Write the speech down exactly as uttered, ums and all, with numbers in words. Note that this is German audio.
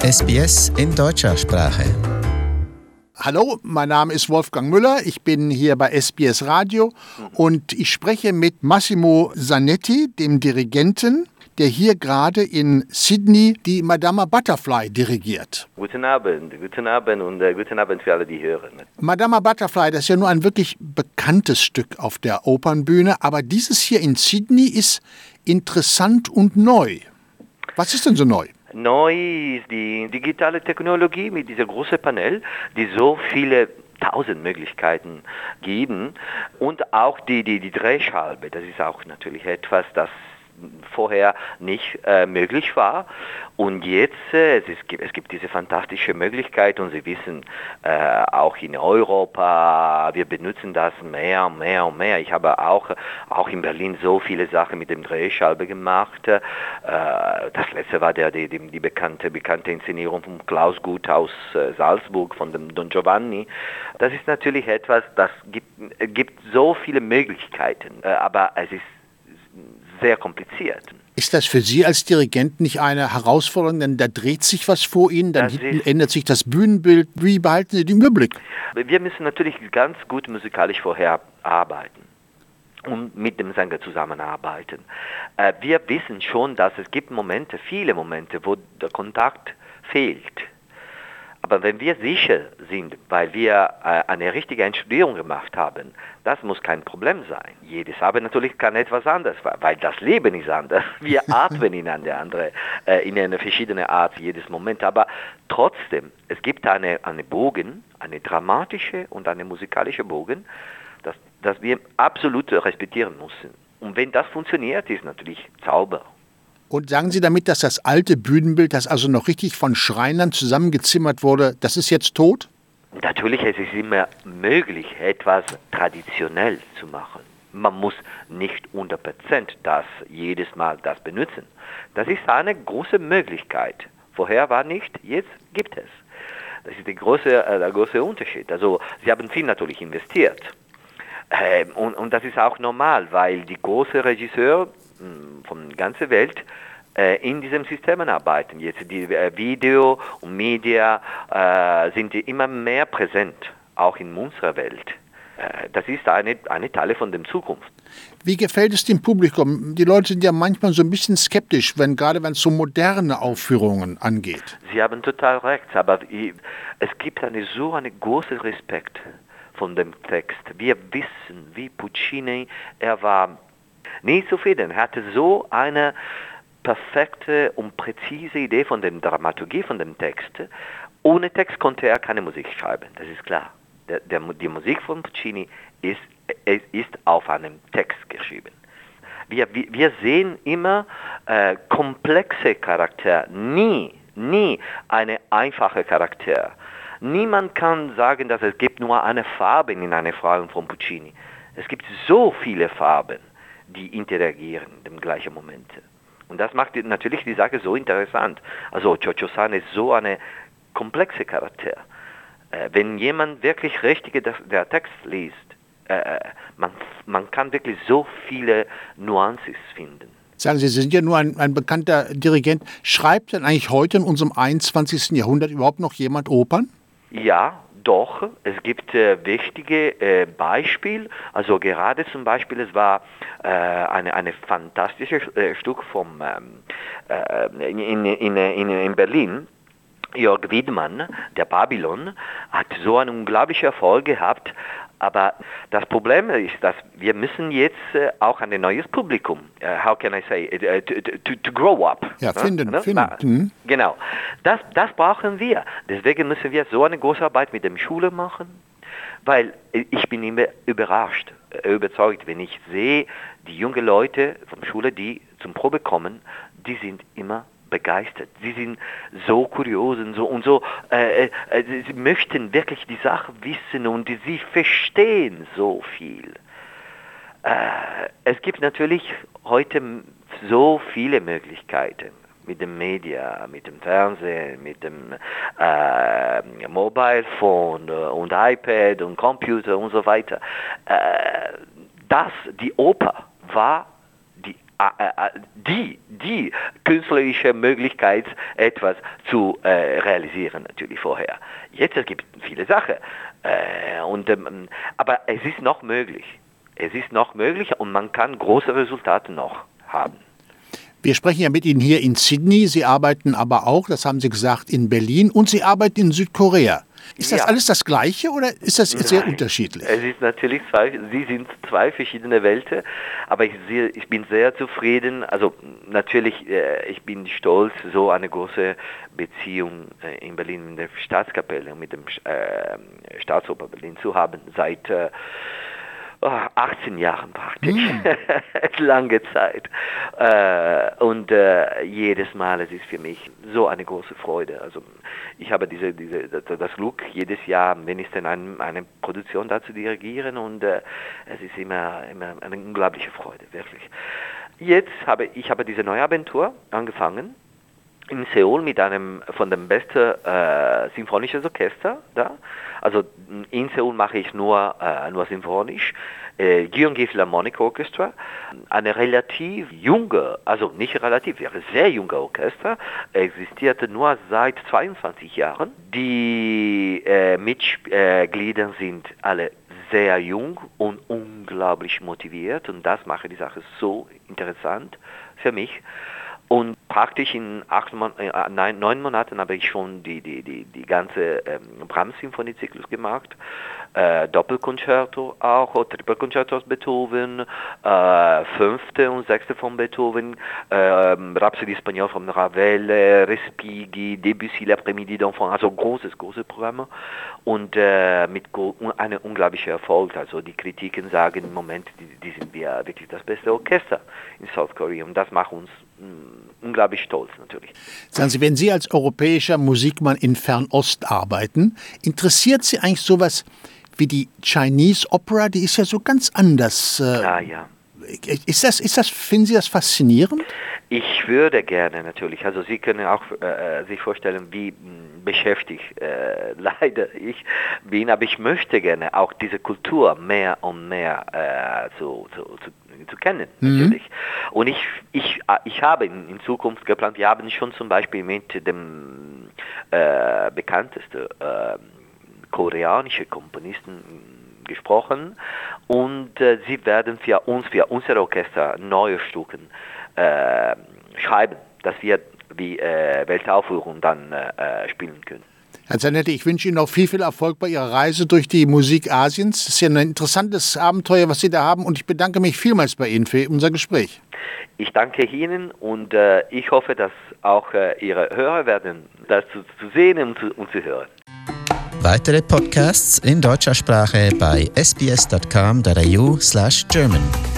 S B S in deutscher Sprache. Hallo, mein Name ist Wolfgang Müller, ich bin hier bei S B S Radio und ich spreche mit Massimo Zanetti, dem Dirigenten, der hier gerade in Sydney die Madama Butterfly dirigiert. Guten Abend, guten Abend und äh, guten Abend für alle, die hören. Madama Butterfly, das ist ja nur ein wirklich bekanntes Stück auf der Opernbühne, aber dieses hier in Sydney ist interessant und neu. Was ist denn so neu? Neu ist die digitale Technologie mit diesem großen Panel, die so viele tausend Möglichkeiten geben, und auch die, die, die Drehscheibe. Das ist auch natürlich etwas, das vorher nicht äh, möglich war. Und jetzt, äh, es, ist, es gibt diese fantastische Möglichkeit, und Sie wissen, äh, auch in Europa, wir benutzen das mehr und mehr und mehr. Ich habe auch, auch in Berlin so viele Sachen mit dem Drehscheibe gemacht. Äh, das letzte war der, die, die, die bekannte, bekannte Inszenierung von Klaus Guth aus äh, Salzburg, von dem Don Giovanni. Das ist natürlich etwas, das gibt, gibt so viele Möglichkeiten, äh, aber es ist sehr kompliziert. Ist das für Sie als Dirigent nicht eine Herausforderung, denn da dreht sich was vor Ihnen, dann hinten ändert sich das Bühnenbild. Wie behalten Sie den Überblick? Wir müssen natürlich ganz gut musikalisch vorher arbeiten und mit dem Sänger zusammenarbeiten. Äh, wir wissen schon, dass es gibt Momente, viele Momente, wo der Kontakt fehlt. Aber wenn wir sicher sind, weil wir äh, eine richtige Einstudierung gemacht haben, das muss kein Problem sein. Jedes Abend natürlich kann etwas anderes, weil das Leben ist anders. Wir atmen in eine andere, äh, in eine verschiedene Art jedes Moment. Aber trotzdem, es gibt eine, eine Bogen, eine dramatische und eine musikalische Bogen, das, das wir absolut respektieren müssen. Und wenn das funktioniert, ist natürlich Zauber. Und sagen Sie damit, dass das alte Bühnenbild, das also noch richtig von Schreinern zusammengezimmert wurde, das ist jetzt tot? Natürlich, es ist immer möglich, etwas traditionell zu machen. Man muss nicht hundert Prozent das jedes Mal das benutzen. Das ist eine große Möglichkeit. Vorher war nicht, jetzt gibt es. Das ist der große, äh, der große Unterschied. Also Sie haben viel natürlich investiert. Ähm, und, und das ist auch normal, weil die großen Regisseure von der ganzen Welt äh, in diesem System arbeiten. Jetzt die äh, Video und Media äh, sind immer mehr präsent, auch in unserer Welt. Äh, das ist eine, eine Teil von der Zukunft. Wie gefällt es dem Publikum? Die Leute sind ja manchmal so ein bisschen skeptisch, wenn gerade wenn es so moderne Aufführungen angeht. Sie haben total recht, aber es gibt eine, so einen großen Respekt von dem Text. Wir wissen, wie Puccini, er war nicht zufrieden. Er hatte so eine perfekte und präzise Idee von der Dramaturgie, von dem Text. Ohne Text konnte er keine Musik schreiben, das ist klar. Der, der, die Musik von Puccini ist, ist auf einem Text geschrieben. Wir, wir sehen immer äh, komplexe Charaktere, nie, nie eine einfache Charakter. Niemand kann sagen, dass es gibt nur eine Farbe in einer Frage von Puccini. Es gibt so viele Farben, die interagieren im gleichen Moment. Und das macht natürlich die Sache so interessant. Also Cio-Cio-San ist so eine komplexe Charakter. Äh, wenn jemand wirklich richtig das, der Text liest, äh, man, man kann wirklich so viele Nuances finden. Sagen Sie, Sie sind ja nur ein, ein bekannter Dirigent. Schreibt denn eigentlich heute in unserem einundzwanzigsten Jahrhundert überhaupt noch jemand Opern? Ja, doch, es gibt äh, wichtige äh, Beispiele, also gerade zum Beispiel, es war äh, eine, eine fantastische äh, Stück vom, ähm, äh, in, in, in, in Berlin, Jörg Wiedmann, der Babylon, hat so einen unglaublichen Erfolg gehabt, aber das Problem ist, dass wir müssen jetzt äh, auch ein neues Publikum, uh, how can I say, uh, to, to, to grow up. Ja, finden, ne? finden. Na, mhm. Genau, das, das brauchen wir. Deswegen müssen wir so eine große Arbeit mit der Schule machen, weil ich bin immer überrascht, überzeugt, wenn ich sehe, die jungen Leute von der Schule, die zum Probe kommen, die sind immer begeistert. Sie sind so kurios und so, und so äh, äh, sie möchten wirklich die Sache wissen und die, sie verstehen so viel. Äh, es gibt natürlich heute so viele Möglichkeiten mit dem Media, mit dem Fernsehen, mit dem äh, Mobile Phone und iPad und Computer und so weiter. Äh, das, die Oper war die die, die künstlerische Möglichkeit, etwas zu äh, realisieren, natürlich vorher. Jetzt es gibt es viele Sachen, äh, und, ähm, aber es ist noch möglich. Es ist noch möglich und man kann große Resultate noch haben. Wir sprechen ja mit Ihnen hier in Sydney. Sie arbeiten aber auch, das haben Sie gesagt, in Berlin und Sie arbeiten in Südkorea. Ist das ja alles das Gleiche oder ist das Nein, sehr unterschiedlich? Es ist natürlich zwei, Sie sind zwei verschiedene Welten, aber ich, sehe, ich bin sehr zufrieden. Also natürlich, äh, ich bin stolz, so eine große Beziehung äh, in Berlin mit der Staatskapelle, mit dem äh, Staatsoper Berlin zu haben seit äh, achtzehn Jahren praktisch, mm. lange Zeit. Äh, und äh, jedes Mal, es ist für mich so eine große Freude. Also ich habe diese, diese, das Glück, jedes Jahr mindestens eine, eine Produktion da zu dirigieren und äh, es ist immer, immer eine unglaubliche Freude, wirklich. Jetzt habe ich habe diese neue Agentur angefangen in Seoul mit einem von dem besten äh, symphonischen Orchester da. Also in Seoul mache ich nur, äh, nur symphonisch. Äh, Gyeonggi Philharmonic Orchestra, eine relativ junge, also nicht relativ, wäre sehr junge Orchester, existierte nur seit zweiundzwanzig Jahren. Die äh, Mitglieder sind alle sehr jung und unglaublich motiviert und das macht die Sache so interessant für mich. Und praktisch in acht Mon- äh, neun, neun Monaten habe ich schon die, die, die, die ganze ähm, Brahms-Symphonie-Zyklus gemacht, äh, Doppelkonzerto auch, Trippelkonzerto aus Beethoven, äh, fünfte und sechste von Beethoven, äh, Rhapsodie Espagnole von Ravel, Respighi, Debussy, L'Après-Midi d'Enfant, also großes, großes Programm und äh, mit go- einem unglaublichen Erfolg. Also die Kritiken sagen im Moment, die, die sind wir wirklich das beste Orchester in Südkorea und das macht uns unglaublich stolz natürlich. Sagen Sie, wenn Sie als europäischer Musikmann in Fernost arbeiten, interessiert Sie eigentlich sowas wie die Chinese Opera? Die ist ja so ganz anders. Ah, ja. Ist das, ist das, finden Sie das faszinierend? Ich würde gerne natürlich, also Sie können auch äh, sich vorstellen, wie mh, beschäftigt äh, leider ich bin, aber ich möchte gerne auch diese Kultur mehr und mehr äh, zu, zu, zu, zu kennen, mhm. natürlich. Und ich, ich, ich habe in, in Zukunft geplant, wir haben schon zum Beispiel mit dem äh, bekanntesten äh, koreanischen Komponisten gesprochen und äh, sie werden für uns, für unser Orchester neue Stücke äh, schreiben, dass wir die äh, Weltaufführung dann äh, spielen können. Herr Zanetti, ich wünsche Ihnen noch viel, viel Erfolg bei Ihrer Reise durch die Musik Asiens. Es ist ja ein interessantes Abenteuer, was Sie da haben und ich bedanke mich vielmals bei Ihnen für unser Gespräch. Ich danke Ihnen und äh, ich hoffe, dass auch äh, Ihre Hörer werden das zu, zu sehen und zu, und zu hören. Weitere Podcasts in deutscher Sprache bei s b s dot com dot a u slash German.